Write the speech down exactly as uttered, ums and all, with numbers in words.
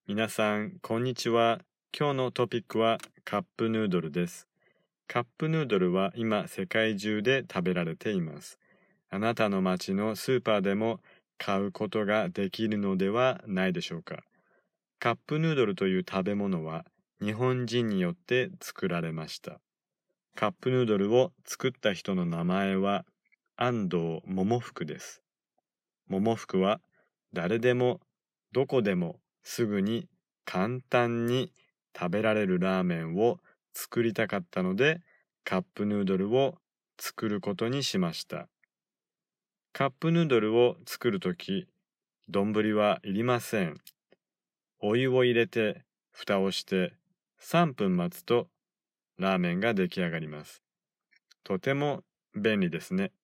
皆さん、こんにちは。今日のトピックはカップヌードルです。カップヌードルは今世界中で食べられています。あなたの町のスーパーでも買うことができるのではないでしょうか。カップヌードルという食べ物は日本人によって作られました。カップヌードルを作った人の名前は安藤桃福です。桃福は誰でもどこでもすぐに簡単に食べられるラーメンを作りたかったのでカップヌードルを作ることにしました。カップヌードルを作るとき、丼はいりません。お湯を入れて蓋をしてさんぷん待つとラーメンが出来上がります。とても便利ですね。